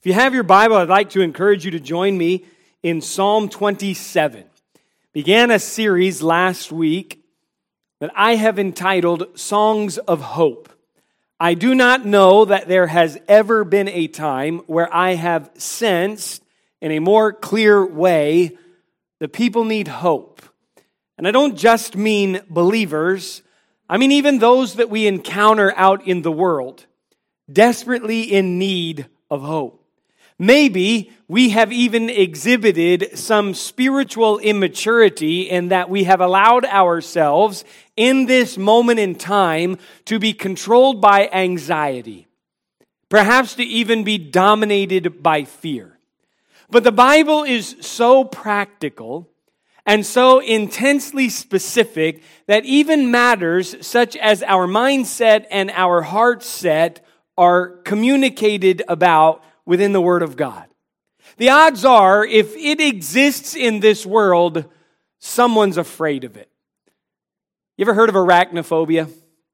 If you have your Bible, I'd like to encourage you to join me in Psalm 27. Began a series last week that I have entitled Songs of Hope. I do not know that there has ever been a time where I have sensed in a more clear way that people need hope. And I don't just mean believers, I mean even those that we encounter out in the world, desperately in need of hope. Maybe we have even exhibited some spiritual immaturity in that we have allowed ourselves in this moment in time to be controlled by anxiety, perhaps to even be dominated by fear. But the Bible is so practical and so intensely specific that even matters such as our mindset and our heart set are communicated about within the Word of God. The odds are, if it exists in this world, someone's afraid of it. You ever heard of arachnophobia?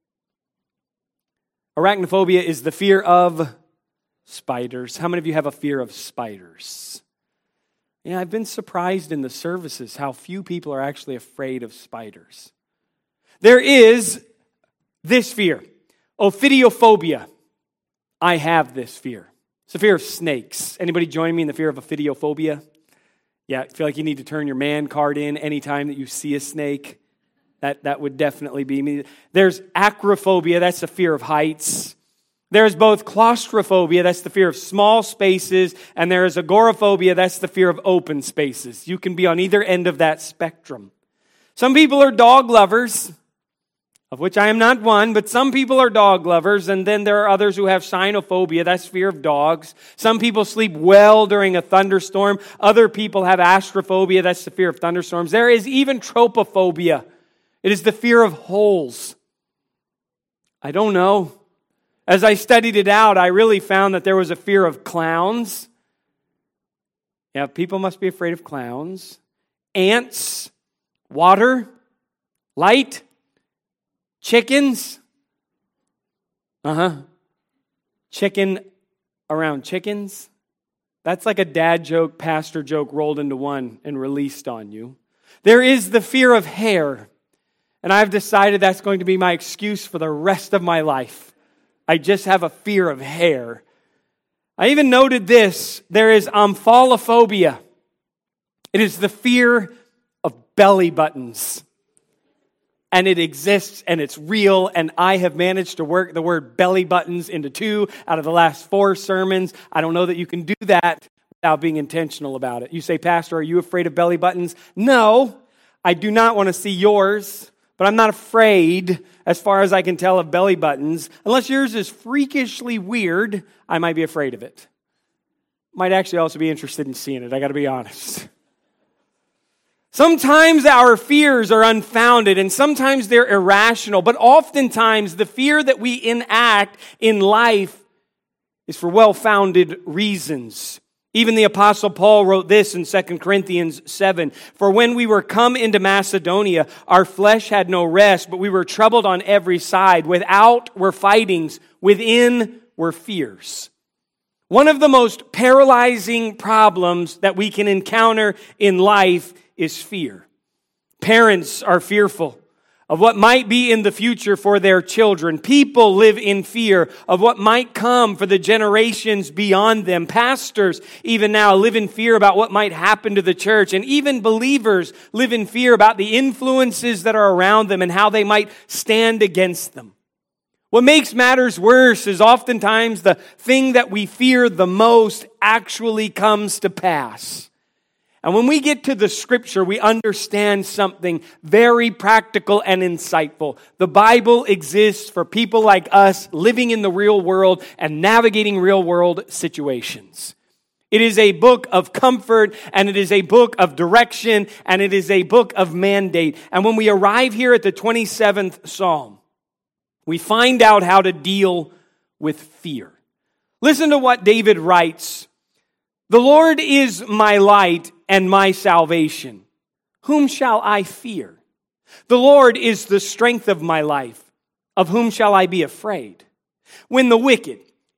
Arachnophobia is the fear of spiders. How many of you have a fear of spiders? Yeah, I've been surprised in the services how few people are actually afraid of spiders. There is this fear, ophidiophobia. I have this fear. It's the fear of snakes. Anybody join me in the fear of ophidiophobia? Yeah, feel like you need to turn your man card in anytime that you see a snake? That would definitely be me. There's acrophobia, that's the fear of heights. There's both claustrophobia, that's the fear of small spaces, and there is agoraphobia, that's the fear of open spaces. You can be on either end of that spectrum. Some people are dog lovers, of which I am not one, but some people are dog lovers, and then there are others who have cynophobia, that's fear of dogs. Some people sleep well during a thunderstorm. Other people have astrophobia, that's the fear of thunderstorms. There is even tropophobia. It is the fear of holes. I don't know. As I studied it out, I really found that there was a fear of clowns. Yeah, people must be afraid of clowns. Ants, water, light, chickens. Chicken around chickens. That's like a dad joke, pastor joke rolled into one and released on you. There is the fear of hair. And I've decided that's going to be my excuse for the rest of my life. I just have a fear of hair. I even noted this. There is omphalophobia. It is the fear of belly buttons. And it exists and it's real, and I have managed to work the word belly buttons into 2 out of the last 4 sermons. I don't know that you can do that without being intentional about it. You say, Pastor, are you afraid of belly buttons? No, I do not want to see yours, but I'm not afraid, as far as I can tell, of belly buttons. Unless yours is freakishly weird, I might be afraid of it. Might actually also be interested in seeing it, I got to be honest. Sometimes our fears are unfounded and sometimes they're irrational, but oftentimes the fear that we enact in life is for well-founded reasons. Even the Apostle Paul wrote this in 2 Corinthians 7, "For when we were come into Macedonia, our flesh had no rest, but we were troubled on every side. Without were fightings, within were fears." One of the most paralyzing problems that we can encounter in life is fear. Parents are fearful of what might be in the future for their children. People live in fear of what might come for the generations beyond them. Pastors, even now, live in fear about what might happen to the church. And even believers live in fear about the influences that are around them and how they might stand against them. What makes matters worse is oftentimes the thing that we fear the most actually comes to pass. And when we get to the Scripture, we understand something very practical and insightful. The Bible exists for people like us living in the real world and navigating real world situations. It is a book of comfort, and it is a book of direction, and it is a book of mandate. And when we arrive here at the 27th Psalm, we find out how to deal with fear. Listen to what David writes. "The Lord is my light and my salvation. Whom shall I fear? The Lord is the strength of my life. Of whom shall I be afraid? When the wicked,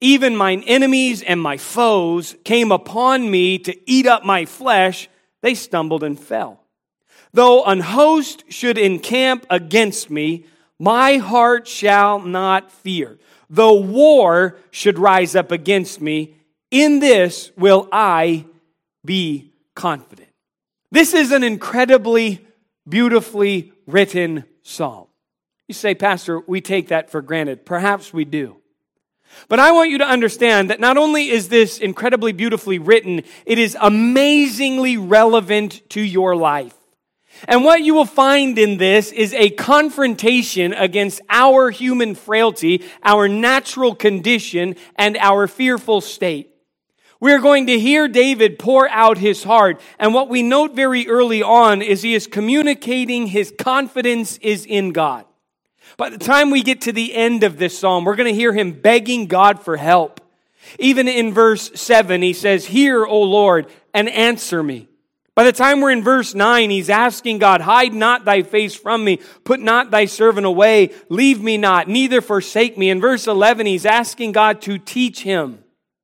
even mine enemies and my foes came upon me to eat up my flesh, they stumbled and fell. Though an host should encamp against me, my heart shall not fear. Though war should rise up against me, in this will I be confident. This is an incredibly beautifully written psalm. You say, Pastor, we take that for granted. Perhaps we do. But I want you to understand that not only is this incredibly beautifully written, it is amazingly relevant to your life. And what you will find in this is a confrontation against our human frailty, our natural condition, and our fearful state. We are going to hear David pour out his heart. And what we note very early on is he is communicating his confidence is in God. By the time we get to the end of this psalm, we're going to hear him begging God for help. Even in verse 7, he says, "Hear, O Lord, and answer me." By the time we're in verse 9, he's asking God, "Hide not thy face from me, put not thy servant away, leave me not, neither forsake me." In verse 11, he's asking God to teach him.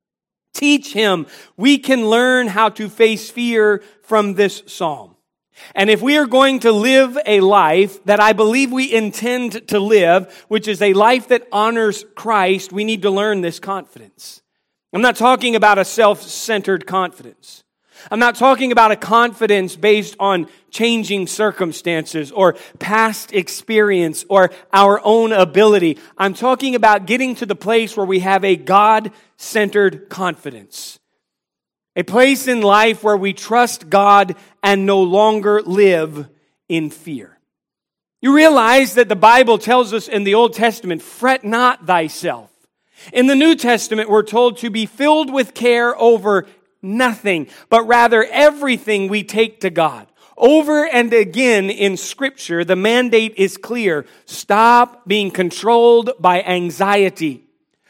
Teach him. We can learn how to face fear from this psalm. And if we are going to live a life that I believe we intend to live, which is a life that honors Christ, we need to learn this confidence. I'm not talking about a self-centered confidence. I'm not talking about a confidence based on changing circumstances or past experience or our own ability. I'm talking about getting to the place where we have a God-centered confidence. A place in life where we trust God and no longer live in fear. You realize that the Bible tells us in the Old Testament, "Fret not thyself." In the New Testament, we're told to be filled with care over nothing, but rather everything we take to God. Over and again in Scripture, the mandate is clear. Stop being controlled by anxiety.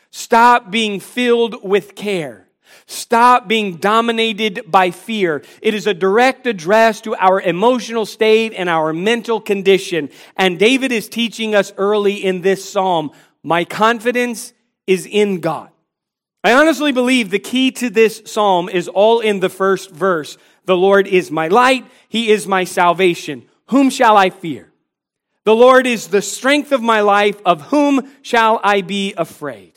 Stop being filled with care. Stop being dominated by fear. It is a direct address to our emotional state and our mental condition. And David is teaching us early in this psalm, my confidence is in God. I honestly believe the key to this psalm is all in the first verse. The Lord is my light. He is my salvation. Whom shall I fear? The Lord is the strength of my life. Of whom shall I be afraid?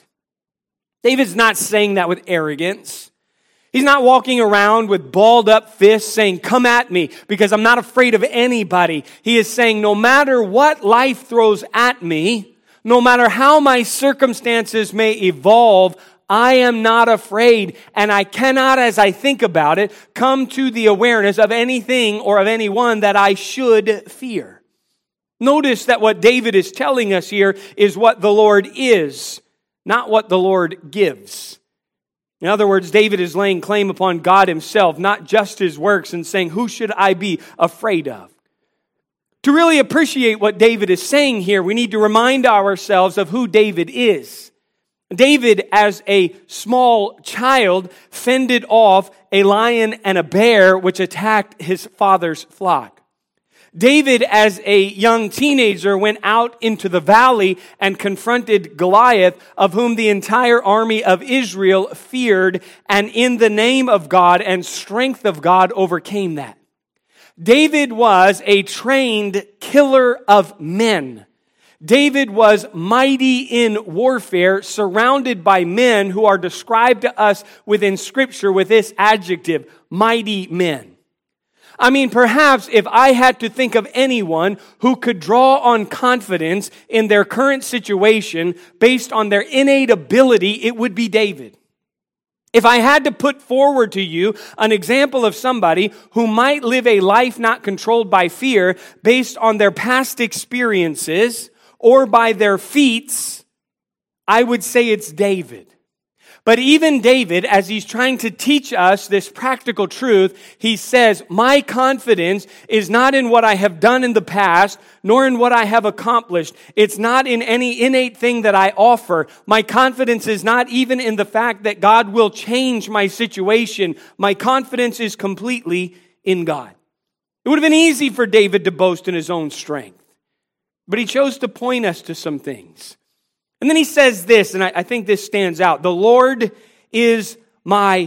David's not saying that with arrogance. He's not walking around with balled up fists saying, "Come at me," because I'm not afraid of anybody. He is saying, no matter what life throws at me, no matter how my circumstances may evolve, I am not afraid, and I cannot, as I think about it, come to the awareness of anything or of anyone that I should fear. Notice that what David is telling us here is what the Lord is, not what the Lord gives. In other words, David is laying claim upon God himself, not just his works, and saying, who should I be afraid of? To really appreciate what David is saying here, we need to remind ourselves of who David is. David, as a small child, fended off a lion and a bear which attacked his father's flock. David, as a young teenager, went out into the valley and confronted Goliath, of whom the entire army of Israel feared, and in the name of God and strength of God overcame that. David was a trained killer of men. David was mighty in warfare, surrounded by men who are described to us within Scripture with this adjective, mighty men. I mean, perhaps if I had to think of anyone who could draw on confidence in their current situation based on their innate ability, it would be David. If I had to put forward to you an example of somebody who might live a life not controlled by fear based on their past experiences or by their feats, I would say it's David. But even David, as he's trying to teach us this practical truth, he says, my confidence is not in what I have done in the past, nor in what I have accomplished. It's not in any innate thing that I offer. My confidence is not even in the fact that God will change my situation. My confidence is completely in God. It would have been easy for David to boast in his own strength, but he chose to point us to some things. And then he says this, and I think this stands out. The Lord is my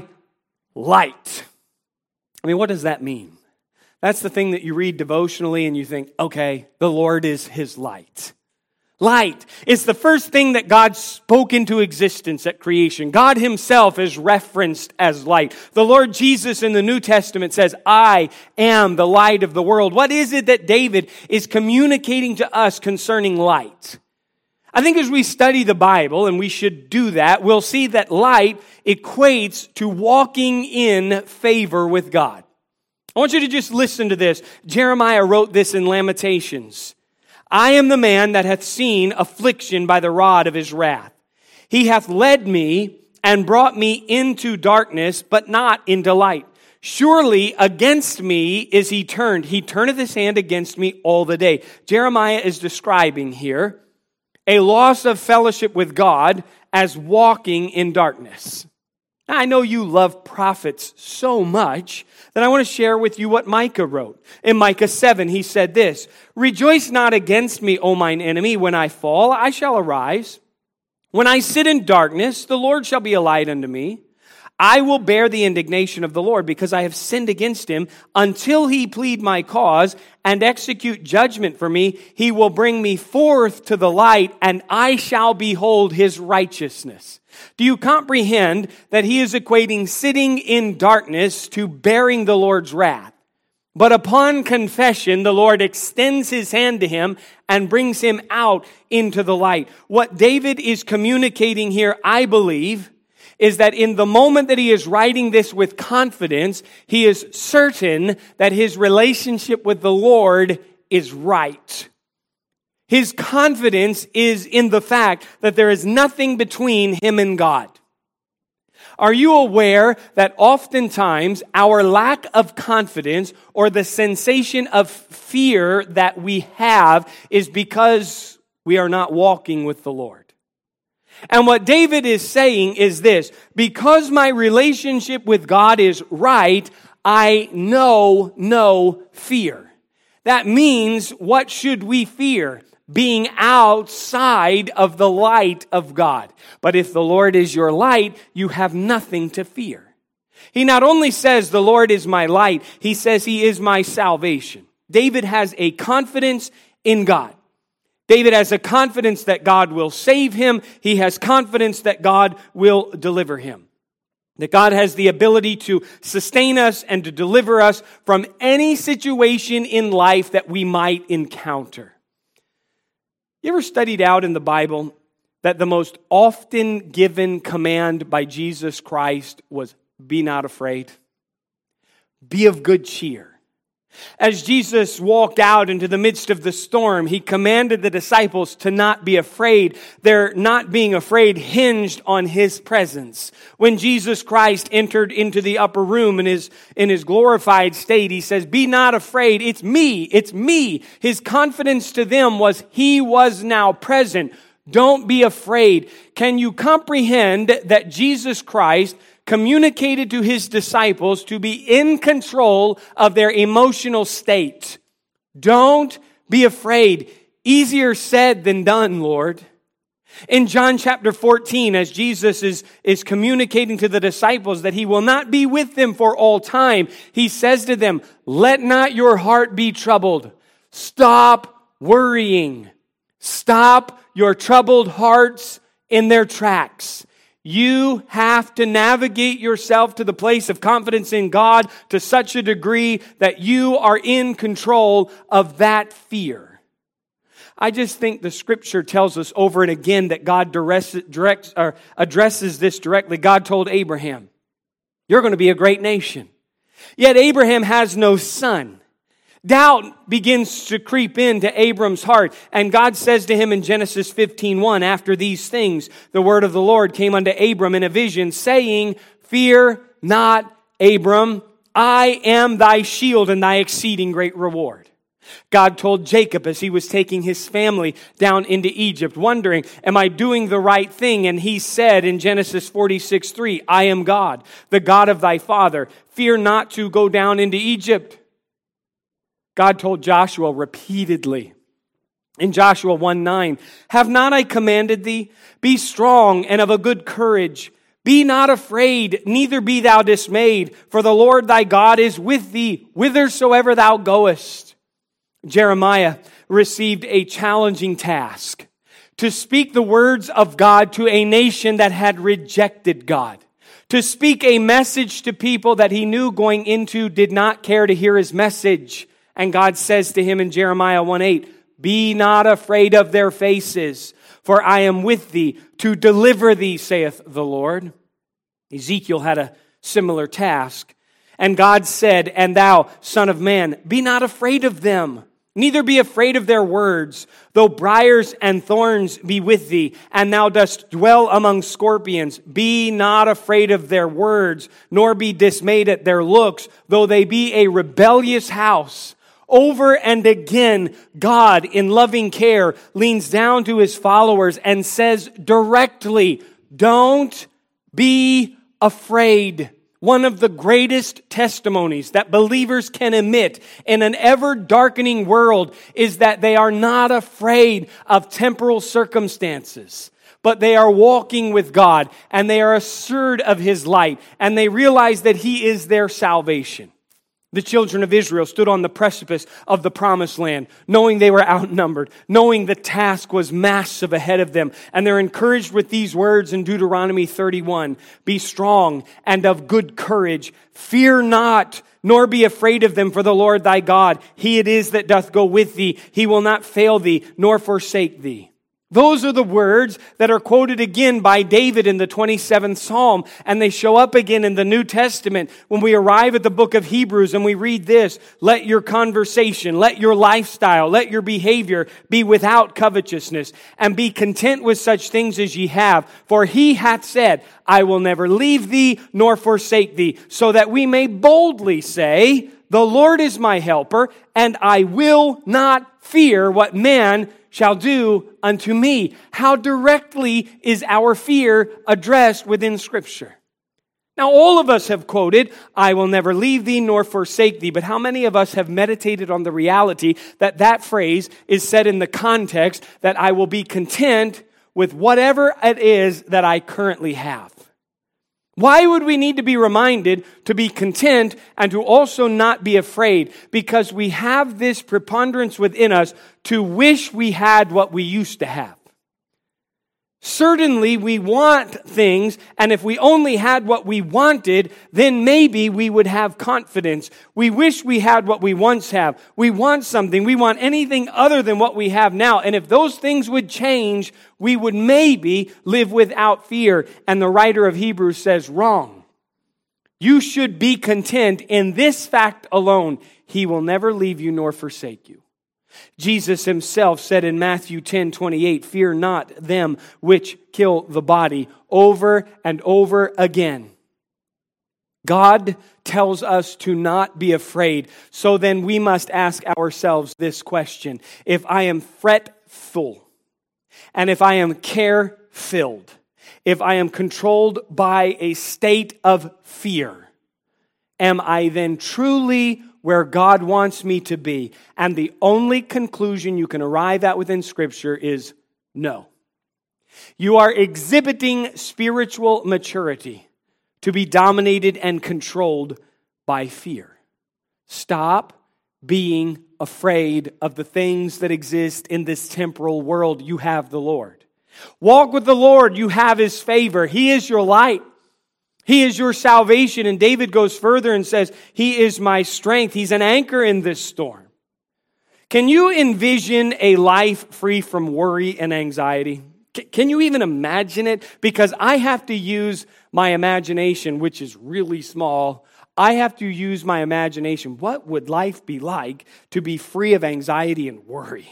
light. I mean, what does that mean? That's the thing that you read devotionally and you think, okay, the Lord is his light. Light is the first thing that God spoke into existence at creation. God himself is referenced as light. The Lord Jesus in the New Testament says, I am the light of the world. What is it that David is communicating to us concerning light? I think as we study the Bible, and we should do that, we'll see that light equates to walking in favor with God. I want you to just listen to this. Jeremiah wrote this in Lamentations. I am the man that hath seen affliction by the rod of his wrath. He hath led me and brought me into darkness, but not into light. Surely against me is he turned. He turneth his hand against me all the day. Jeremiah is describing here a loss of fellowship with God as walking in darkness. Now, I know you love prophets so much that I want to share with you what Micah wrote. In Micah 7, he said this, Rejoice not against me, O mine enemy. When I fall, I shall arise. When I sit in darkness, the Lord shall be a light unto me. I will bear the indignation of the Lord because I have sinned against him. Until he plead my cause and execute judgment for me, he will bring me forth to the light, and I shall behold his righteousness. Do you comprehend that he is equating sitting in darkness to bearing the Lord's wrath? But upon confession, the Lord extends his hand to him and brings him out into the light. What David is communicating here, I believe, is that in the moment that he is writing this with confidence, he is certain that his relationship with the Lord is right. His confidence is in the fact that there is nothing between him and God. Are you aware that oftentimes our lack of confidence or the sensation of fear that we have is because we are not walking with the Lord? And what David is saying is this, because my relationship with God is right, I know no fear. That means, what should we fear? Being outside of the light of God. But if the Lord is your light, you have nothing to fear. He not only says, the Lord is my light, he says he is my salvation. David has a confidence in God. David has a confidence that God will save him. He has confidence that God will deliver him. That God has the ability to sustain us and to deliver us from any situation in life that we might encounter. You ever studied out in the Bible that the most often given command by Jesus Christ was, be not afraid? Be of good cheer. As Jesus walked out into the midst of the storm, he commanded the disciples to not be afraid. Their not being afraid hinged on his presence. When Jesus Christ entered into the upper room in his glorified state, he says, be not afraid, it's me, it's me. His confidence to them was he was now present. Don't be afraid. Can you comprehend that Jesus Christ communicated to his disciples to be in control of their emotional state? Don't be afraid. Easier said than done, Lord. In John chapter 14, as Jesus is communicating to the disciples that he will not be with them for all time, he says to them, let not your heart be troubled. Stop worrying. Stop your troubled hearts in their tracks. You have to navigate yourself to the place of confidence in God to such a degree that you are in control of that fear. I just think the scripture tells us over and again that God addresses this directly. God told Abraham, you're going to be a great nation. Yet Abraham has no son. Doubt begins to creep into Abram's heart. And God says to him in Genesis 15:1, after these things, the word of the Lord came unto Abram in a vision, saying, fear not, Abram, I am thy shield and thy exceeding great reward. God told Jacob as he was taking his family down into Egypt, wondering, am I doing the right thing? And he said in Genesis 46:3, I am God, the God of thy father. Fear not to go down into Egypt. God told Joshua repeatedly In Joshua 1:9, have not I commanded thee? Be strong and of a good courage. Be not afraid, neither be thou dismayed, for the Lord thy God is with thee, whithersoever thou goest. Jeremiah received a challenging task to speak the words of God to a nation that had rejected God, to speak a message to people that he knew going into did not care to hear his message. And God says to him in Jeremiah 1:8, be not afraid of their faces, for I am with thee to deliver thee, saith the Lord. Ezekiel had a similar task. And God said, and thou, son of man, be not afraid of them, neither be afraid of their words, though briars and thorns be with thee, and thou dost dwell among scorpions. Be not afraid of their words, nor be dismayed at their looks, though they be a rebellious house. Over and again, God, in loving care, leans down to his followers and says directly, don't be afraid. One of the greatest testimonies that believers can emit in an ever-darkening world is that they are not afraid of temporal circumstances, but they are walking with God, and they are assured of his light, and they realize that he is their salvation. The children of Israel stood on the precipice of the promised land, knowing they were outnumbered, knowing the task was massive ahead of them. And they're encouraged with these words in Deuteronomy 31. Be strong and of good courage. Fear not, nor be afraid of them, for the Lord thy God, he it is that doth go with thee. He will not fail thee, nor forsake thee. Those are the words that are quoted again by David in the 27th Psalm, and they show up again in the New Testament when we arrive at the book of Hebrews and we read this, let your conversation, let your lifestyle, let your behavior be without covetousness, and be content with such things as ye have. For he hath said, I will never leave thee nor forsake thee, so that we may boldly say, the Lord is my helper, and I will not fear what man shall do unto me. How directly is our fear addressed within Scripture? Now, all of us have quoted, I will never leave thee nor forsake thee, but how many of us have meditated on the reality that that phrase is said in the context that I will be content with whatever it is that I currently have? Why would we need to be reminded to be content and to also not be afraid? Because we have this preponderance within us to wish we had what we used to have. Certainly we want things, and if we only had what we wanted, then maybe we would have confidence. We wish we had what we once have. We want something. We want anything other than what we have now. And if those things would change, we would maybe live without fear. And the writer of Hebrews says, wrong. You should be content in this fact alone. He will never leave you nor forsake you. Jesus himself said in Matthew 10:28, fear not them which kill the body, over and over again. God tells us to not be afraid. So then we must ask ourselves this question. If I am fretful, and if I am care-filled, if I am controlled by a state of fear, am I then truly where God wants me to be? And the only conclusion you can arrive at within Scripture is no. You are exhibiting spiritual maturity to be dominated and controlled by fear. Stop being afraid of the things that exist in this temporal world. You have the Lord. Walk with the Lord. You have His favor. He is your light. He is your salvation. And David goes further and says, He is my strength. He's an anchor in this storm. Can you envision a life free from worry and anxiety? Can you even imagine it? Because I have to use my imagination, which is really small. I have to use my imagination. What would life be like to be free of anxiety and worry?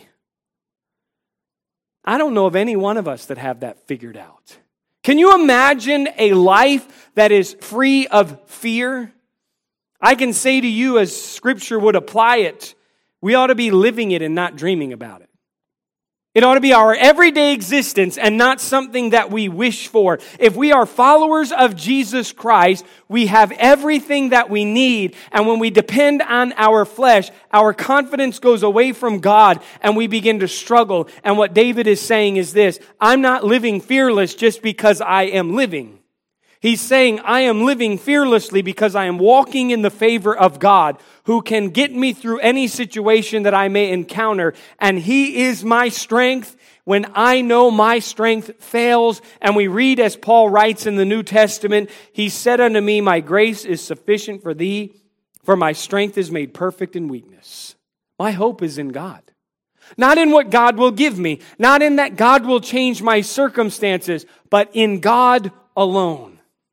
I don't know of any one of us that have that figured out. Can you imagine a life that is free of fear? I can say to you, as Scripture would apply it, we ought to be living it and not dreaming about it. It ought to be our everyday existence and not something that we wish for. If we are followers of Jesus Christ, we have everything that we need. And when we depend on our flesh, our confidence goes away from God and we begin to struggle. And what David is saying is this: I'm not living fearless just because I am living. He's saying, I am living fearlessly because I am walking in the favor of God, who can get me through any situation that I may encounter. And He is my strength when I know my strength fails. And we read, as Paul writes in the New Testament, He said unto me, my grace is sufficient for thee, for my strength is made perfect in weakness. My hope is in God. Not in what God will give me, not in that God will change my circumstances, but in God alone.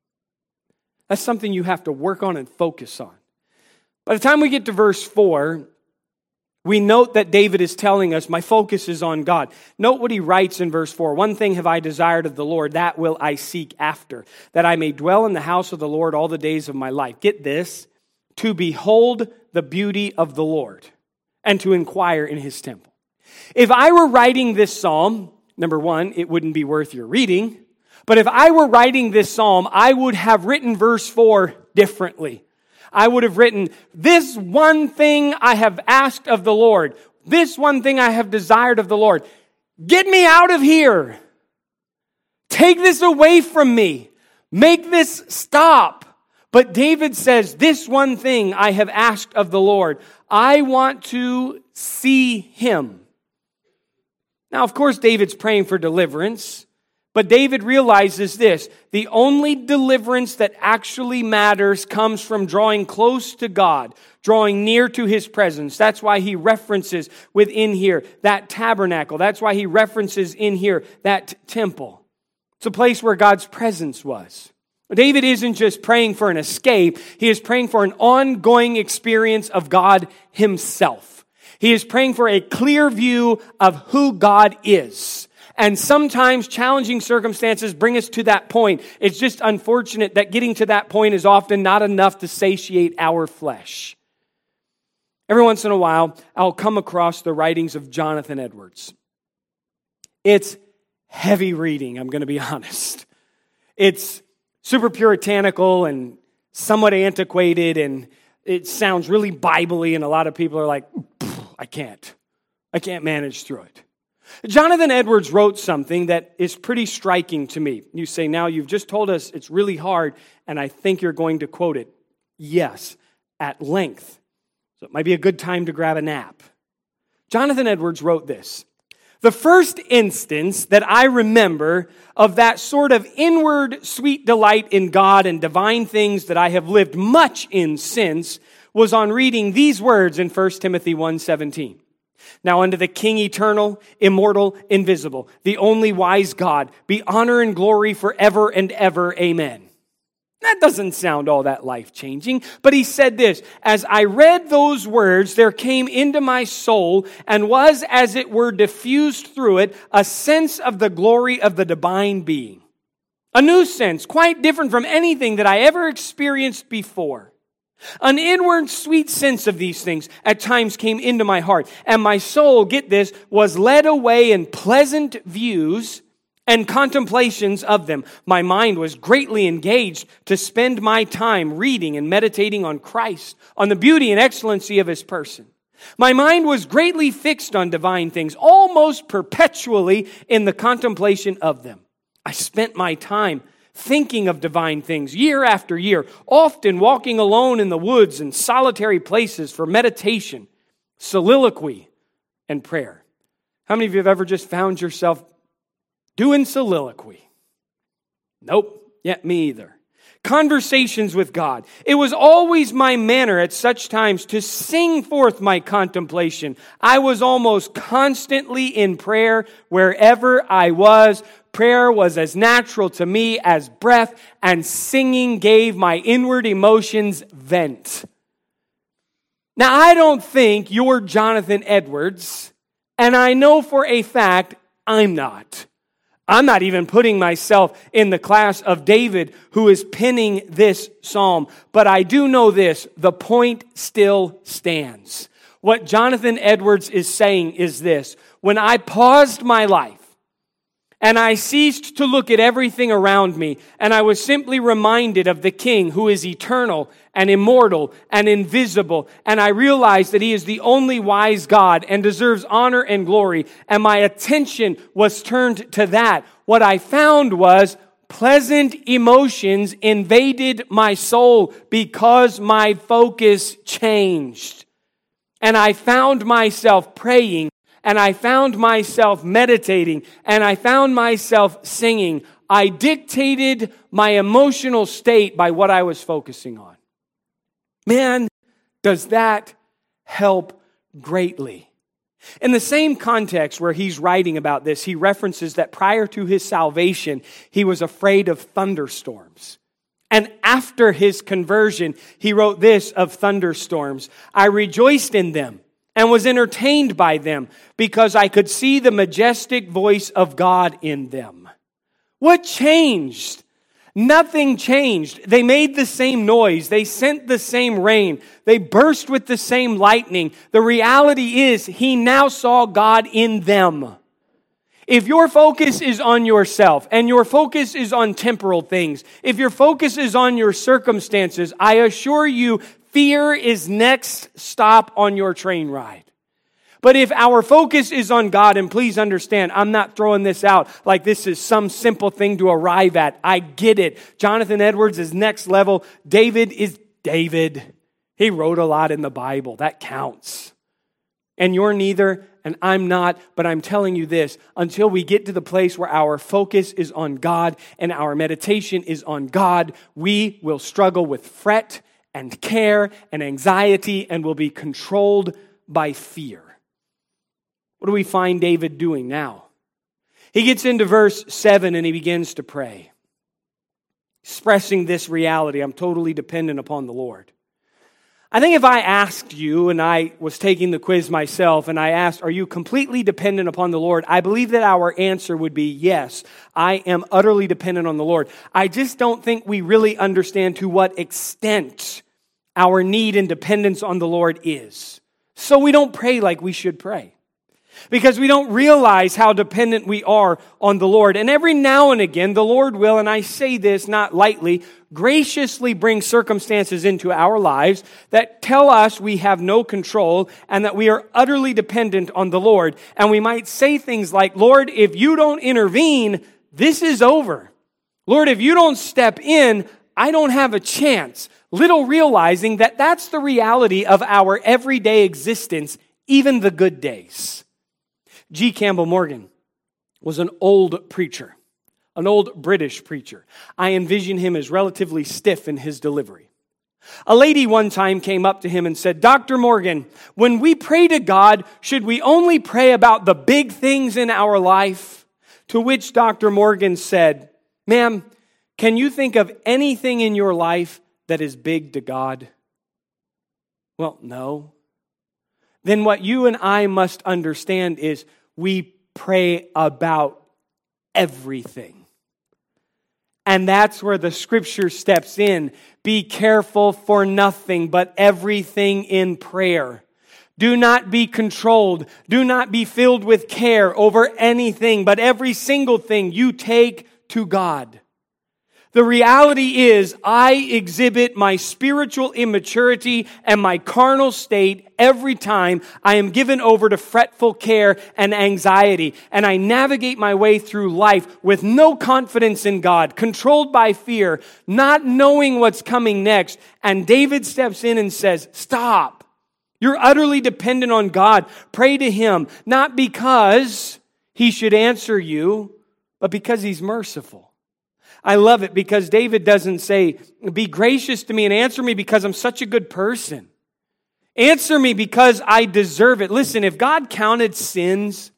That's something you have to work on and focus on. By the time we get to verse 4, we note that David is telling us, my focus is on God. Note what he writes in verse 4. One thing have I desired of the Lord, that will I seek after, that I may dwell in the house of the Lord all the days of my life. Get this, to behold the beauty of the Lord and to inquire in His temple. If I were writing this psalm, number one, it wouldn't be worth your reading. But if I were writing this psalm, I would have written verse 4 differently. I would have written, this one thing I have asked of the Lord, this one thing I have desired of the Lord. Get me out of here. Take this away from me. Make this stop. But David says, this one thing I have asked of the Lord. I want to see Him. Now, of course, David's praying for deliverance. But David realizes this: the only deliverance that actually matters comes from drawing close to God, drawing near to His presence. That's why he references within here that tabernacle. That's why he references in here that temple. It's a place where God's presence was. David isn't just praying for an escape. He is praying for an ongoing experience of God Himself. He is praying for a clear view of who God is. And sometimes challenging circumstances bring us to that point. It's just unfortunate that getting to that point is often not enough to satiate our flesh. Every once in a while, I'll come across the writings of Jonathan Edwards. It's heavy reading, I'm going to be honest. It's super puritanical and somewhat antiquated, and it sounds really Bible-y, and a lot of people are like, I can't manage through it. Jonathan Edwards wrote something that is pretty striking to me. You say, now you've just told us it's really hard, and I think you're going to quote it. Yes, at length. So it might be a good time to grab a nap. Jonathan Edwards wrote this: the first instance that I remember of that sort of inward sweet delight in God and divine things that I have lived much in since was on reading these words in 1 Timothy 1:17. Now unto the King eternal, immortal, invisible, the only wise God, be honor and glory forever and ever. Amen. That doesn't sound all that life-changing, but he said this: as I read those words, there came into my soul and was, as it were, diffused through it, a sense of the glory of the divine being. A new sense, quite different from anything that I ever experienced before. An inward sweet sense of these things at times came into my heart, and my soul, get this, was led away in pleasant views and contemplations of them. My mind was greatly engaged to spend my time reading and meditating on Christ, on the beauty and excellency of His person. My mind was greatly fixed on divine things, almost perpetually in the contemplation of them. I spent my time thinking of divine things year after year, often walking alone in the woods and solitary places for meditation, soliloquy, and prayer. How many of you have ever just found yourself doing soliloquy? Nope, yet me either. Conversations with God. It was always my manner at such times to sing forth my contemplation. I was almost constantly in prayer wherever I was. Prayer was as natural to me as breath, and singing gave my inward emotions vent. Now, I don't think you're Jonathan Edwards, and I know for a fact I'm not. I'm not even putting myself in the class of David, who is penning this psalm. But I do know this: the point still stands. What Jonathan Edwards is saying is this: when I paused my life and I ceased to look at everything around me, and I was simply reminded of the King who is eternal and immortal and invisible, and I realized that He is the only wise God and deserves honor and glory, and my attention was turned to that, what I found was pleasant emotions invaded my soul because my focus changed. And I found myself praying, and I found myself meditating, and I found myself singing. I dictated my emotional state by what I was focusing on. Man, does that help greatly. In the same context where he's writing about this, he references that prior to his salvation, he was afraid of thunderstorms. And after his conversion, he wrote this of thunderstorms: I rejoiced in them and was entertained by them because I could see the majestic voice of God in them. What changed? Nothing changed. They made the same noise. They sent the same rain. They burst with the same lightning. The reality is, he now saw God in them. If your focus is on yourself and your focus is on temporal things, if your focus is on your circumstances, I assure you, fear is next stop on your train ride. But if our focus is on God, and please understand, I'm not throwing this out like this is some simple thing to arrive at. I get it. Jonathan Edwards is next level. David is David. He wrote a lot in the Bible. That counts. And you're neither, and I'm not, but I'm telling you this: until we get to the place where our focus is on God and our meditation is on God, we will struggle with fret and care and anxiety and will be controlled by fear. What do we find David doing now? He gets into verse 7 and he begins to pray, expressing this reality: I'm totally dependent upon the Lord. I think if I asked you, and I was taking the quiz myself, and I asked, are you completely dependent upon the Lord? I believe that our answer would be yes, I am utterly dependent on the Lord. I just don't think we really understand to what extent our need and dependence on the Lord is. So we don't pray like we should pray, because we don't realize how dependent we are on the Lord. And every now and again, the Lord will, and I say this not lightly, graciously bring circumstances into our lives that tell us we have no control and that we are utterly dependent on the Lord. And we might say things like, Lord, if you don't intervene, this is over. Lord, if you don't step in, I don't have a chance. Little realizing that that's the reality of our everyday existence, even the good days. G. Campbell Morgan was an old preacher, an old British preacher. I envision him as relatively stiff in his delivery. A lady one time came up to him and said, Dr. Morgan, when we pray to God, should we only pray about the big things in our life? To which Dr. Morgan said, ma'am, can you think of anything in your life that is big to God? Well, no. Then what you and I must understand is we pray about everything. And that's where the scripture steps in. Be careful for nothing, but everything in prayer. Do not be controlled. Do not be filled with care over anything, but every single thing you take to God. The reality is, I exhibit my spiritual immaturity and my carnal state every time I am given over to fretful care and anxiety, and I navigate my way through life with no confidence in God, controlled by fear, not knowing what's coming next. And David steps in and says, stop. You're utterly dependent on God. Pray to Him, not because He should answer you, but because He's merciful. I love it because David doesn't say, be gracious to me and answer me because I'm such a good person. Answer me because I deserve it. Listen, if God counted sins,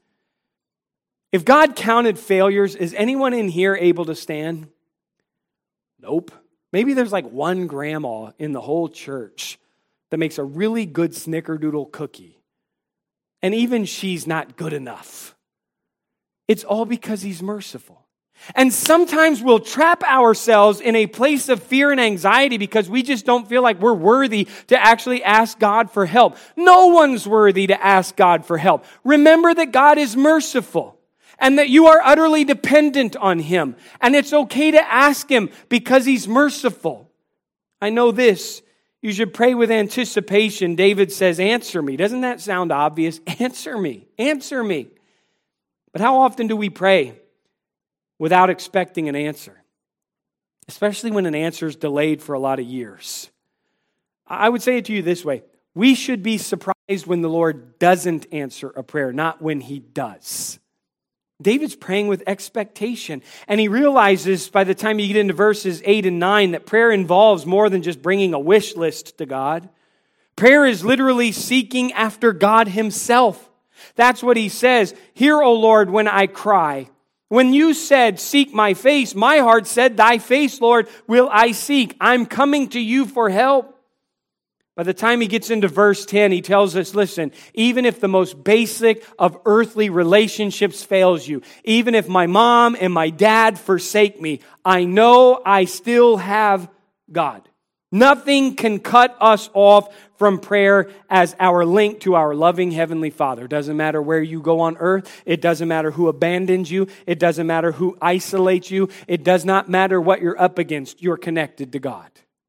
if God counted failures, is anyone in here able to stand? Nope. Maybe there's like one grandma in the whole church that makes a really good snickerdoodle cookie. And even she's not good enough. It's all because He's merciful. And sometimes we'll trap ourselves in a place of fear and anxiety because we just don't feel like we're worthy to actually ask God for help. No one's worthy to ask God for help. Remember that God is merciful and that you are utterly dependent on Him. And it's okay to ask Him because He's merciful. I know this. You should pray with anticipation. David says, answer me. Doesn't that sound obvious? Answer me. Answer me. But how often do we pray without expecting an answer? Especially when an answer is delayed for a lot of years. I would say it to you this way. We should be surprised when the Lord doesn't answer a prayer, not when He does. David's praying with expectation. And he realizes by the time you get into verses 8 and 9 that prayer involves more than just bringing a wish list to God. Prayer is literally seeking after God Himself. That's what he says. Hear, O Lord, when I cry. When you said, seek my face, my heart said, thy face, Lord, will I seek. I'm coming to you for help. By the time he gets into verse 10, he tells us, listen, even if the most basic of earthly relationships fails you, even if my mom and my dad forsake me, I know I still have God. Nothing can cut us off from prayer as our link to our loving Heavenly Father. It doesn't matter where you go on earth. It doesn't matter who abandons you. It doesn't matter who isolates you. It does not matter what you're up against. You're connected to God.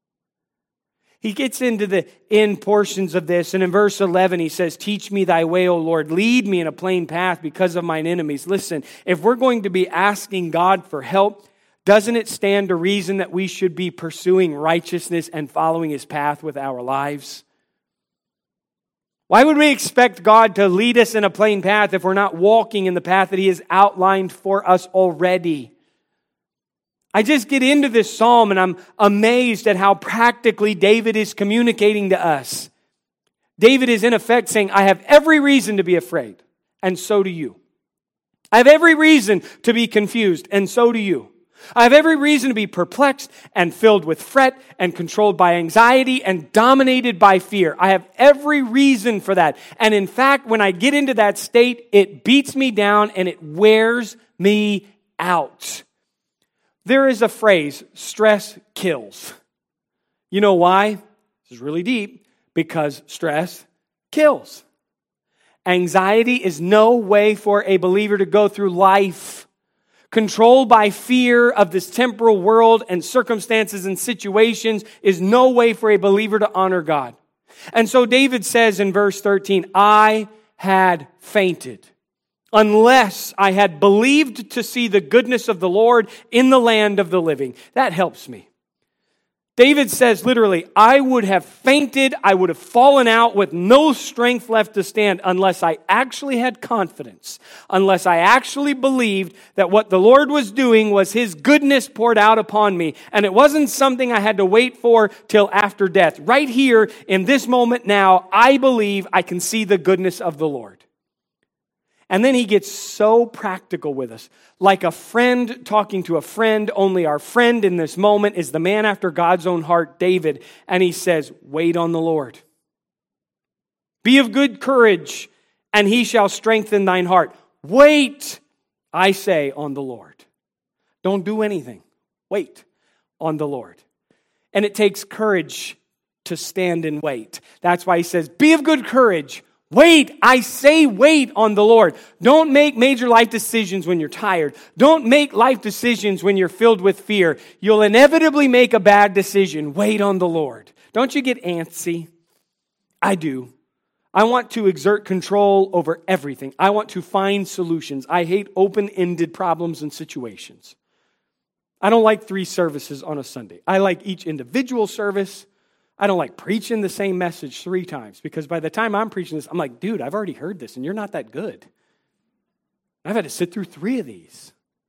He gets into the end portions of this, and in verse 11 he says, teach me thy way, O Lord. Lead me in a plain path because of mine enemies. Listen, if we're going to be asking God for help, doesn't it stand to reason that we should be pursuing righteousness and following His path with our lives? Why would we expect God to lead us in a plain path if we're not walking in the path that He has outlined for us already? I just get into this psalm and I'm amazed at how practically David is communicating to us. David is in effect saying, I have every reason to be afraid, and so do you. I have every reason to be confused, and so do you. I have every reason to be perplexed and filled with fret and controlled by anxiety and dominated by fear. I have every reason for that. And in fact, when I get into that state, it beats me down and it wears me out. There is a phrase, stress kills. You know why? This is really deep. Because stress kills. Anxiety is no way for a believer to go through life. Controlled by fear of this temporal world and circumstances and situations is no way for a believer to honor God. And so David says in verse 13, I had fainted unless I had believed to see the goodness of the Lord in the land of the living. That helps me. David says literally, I would have fainted, I would have fallen out with no strength left to stand unless I actually had confidence, unless I actually believed that what the Lord was doing was His goodness poured out upon me. And it wasn't something I had to wait for till after death. Right here, in this moment now, I believe I can see the goodness of the Lord. And then he gets so practical with us. Like a friend talking to a friend, only our friend in this moment is the man after God's own heart, David. And he says, wait on the Lord. Be of good courage, and He shall strengthen thine heart. Wait, I say, on the Lord. Don't do anything. Wait on the Lord. And it takes courage to stand and wait. That's why he says, be of good courage. Wait, I say wait on the Lord. Don't make major life decisions when you're tired. Don't make life decisions when you're filled with fear. You'll inevitably make a bad decision. Wait on the Lord. Don't you get antsy? I do. I want to exert control over everything. I want to find solutions. I hate open-ended problems and situations. I don't like 3 services on a Sunday. I like each individual service. I don't like preaching the same message 3 times because by the time I'm preaching this, I'm like, dude, I've already heard this and you're not that good. I've had to sit through 3 of these.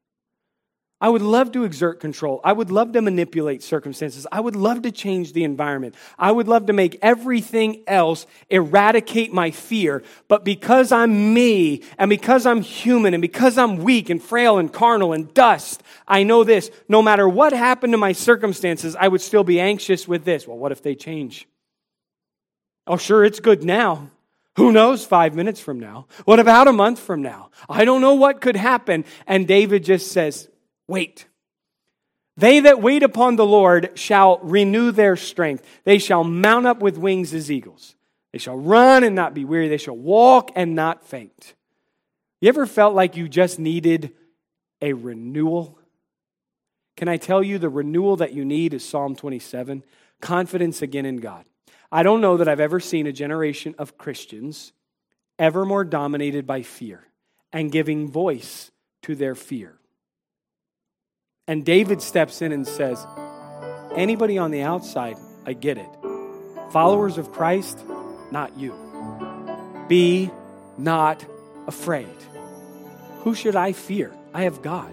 I would love to exert control. I would love to manipulate circumstances. I would love to change the environment. I would love to make everything else eradicate my fear. But because I'm me, and because I'm human, and because I'm weak and frail and carnal and dust, I know this. No matter what happened to my circumstances, I would still be anxious with this. Well, what if they change? Oh, sure, it's good now. Who knows 5 minutes from now? What about a month from now? I don't know what could happen. And David just says, Wait. They that wait upon the Lord shall renew their strength. They shall mount up with wings as eagles. They shall run and not be weary. They shall walk and not faint. You ever felt like you just needed a renewal? Can I tell you the renewal that you need is Psalm 27, confidence again in God. I don't know that I've ever seen a generation of Christians ever more dominated by fear and giving voice to their fear. And David steps in and says, anybody on the outside, I get it. Followers of Christ, not you. Be not afraid. Who should I fear? I have God.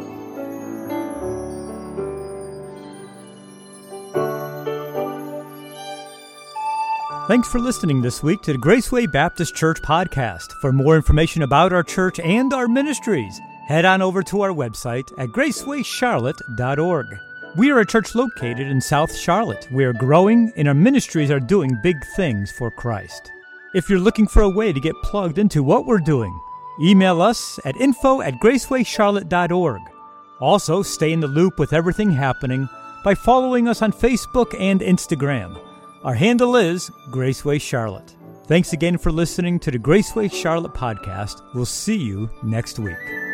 Thanks for listening this week to the Graceway Baptist Church podcast. For more information about our church and our ministries, head on over to our website at gracewayscharlotte.org. We are a church located in South Charlotte. We are growing and our ministries are doing big things for Christ. If you're looking for a way to get plugged into what we're doing, email us at info@gracewayscharlotte.org. Also, stay in the loop with everything happening by following us on Facebook and Instagram. Our handle is Graceway Charlotte. Thanks again for listening to the Graceway Charlotte podcast. We'll see you next week.